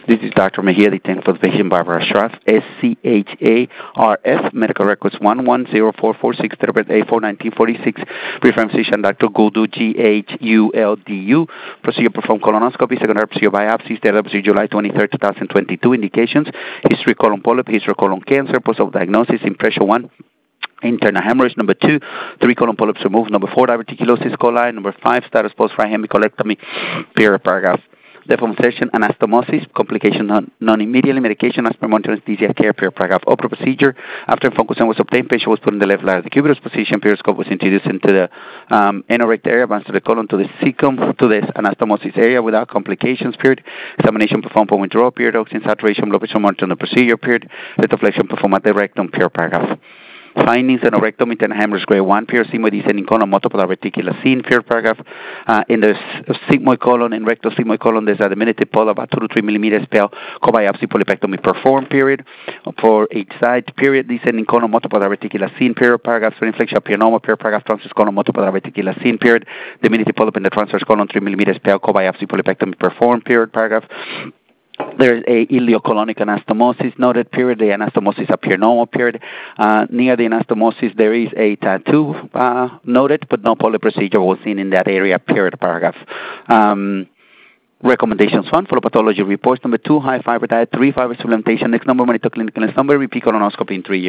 This is Dr. Mejia, the 10th for the patient Barbara Scharf, SCHARF, medical records 110446, Therapist A4 1946, reference physician Dr. Guldu, GHULDU, procedure performed colonoscopy, secondary procedure biopsies, data procedure July 23, 2022, indications, history colon polyp, history colon cancer, post-op diagnosis, impression 1, internal hemorrhage. Number 2, 3 colon polyps removed. Number 4, diverticulosis coli. Number 5, status post-fry hemicolectomy, period, paragraph. Deformation, anastomosis, complication non-immediately, medication, aspirin, anesthesia, care, period, paragraph. Opera procedure, after focusing was obtained, patient was put in the left lateral cubitus position, periscope was introduced into the anorect area, advanced to the colon, to the cecum, to this anastomosis area without complications, period. Examination performed for withdrawal, period. Oxygen saturation, blood pressure monitored on the procedure, period. Retroflexion performed at the rectum, period, paragraph. Findings in rectum, internal hemorrhage grade 1, period, sigmoid descending colon, multiple diverticular scene, period, paragraph. In the sigmoid colon and rectal sigmoid colon, there's a diminutive polyp about 2 to 3 millimeters, pale, co-biopsy polypectomy performed, period. For each side, period, descending colon, multiple diverticular scene, period, paragraph. Inflection pionoma, period, paragraph. Transverse colon, multiple diverticular scene, period. Diminutive polyp in the transverse colon, 3 millimeters, pale, co-biopsy polypectomy performed, period, paragraph. There is a ileocolonic anastomosis noted, period. The anastomosis appear normal, period. Near the anastomosis, there is a tattoo noted, but no polyp procedure was seen in that area, period, paragraph. Recommendations 1, follow pathology reports. Number 2, high fiber diet. 3, fiber supplementation. Next number, monitor clinical. Next number, repeat colonoscopy in 3 years.